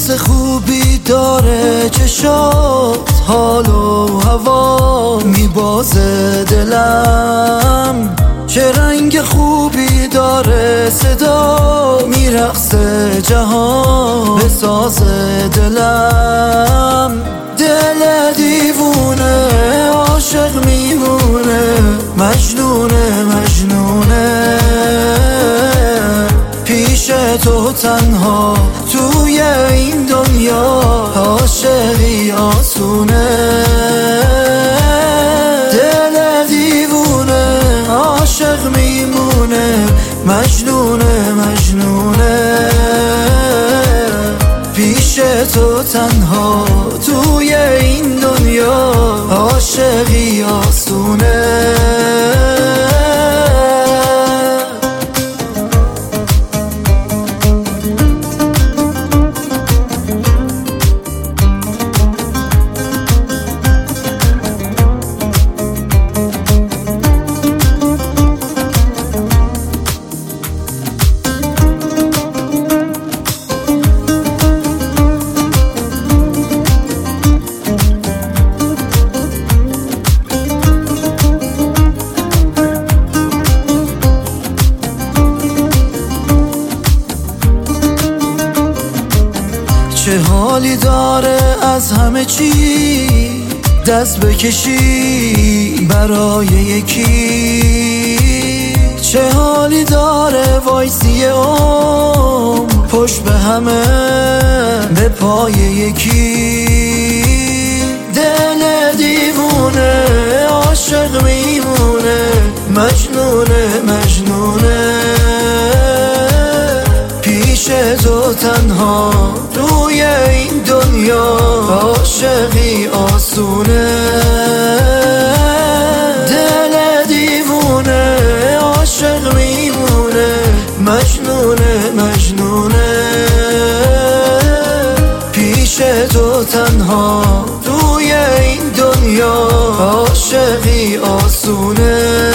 حس خوبی داره چشات، حال و هوا میبازه دلم. چه رنگ خوبی داره صدا، میرقصه جهان به ساز دلم. دل دیوونه عاشق میمونه، مجنونه مجنونه، پیش تو تنها توی این دنیا، عاشقی آسونه. دل دیوونه عاشق میمونه، مجنونه مجنونه، پیش تو تنها توی این دنیا، عاشقی آسونه. چه حالی داره از همه چی دست بکشی برای یکی، چه حالی داره وایسی پشت به همه به پای یکی. دل دیوونه عاشق میمونه، مجنونه مجنونه، پیش تو تنها توی این دنیا، عاشقی آسونه. دل دیوونه عاشق میمونه، مجنونه مجنونه، پیش تو تنها توی این دنیا، عاشقی آسونه.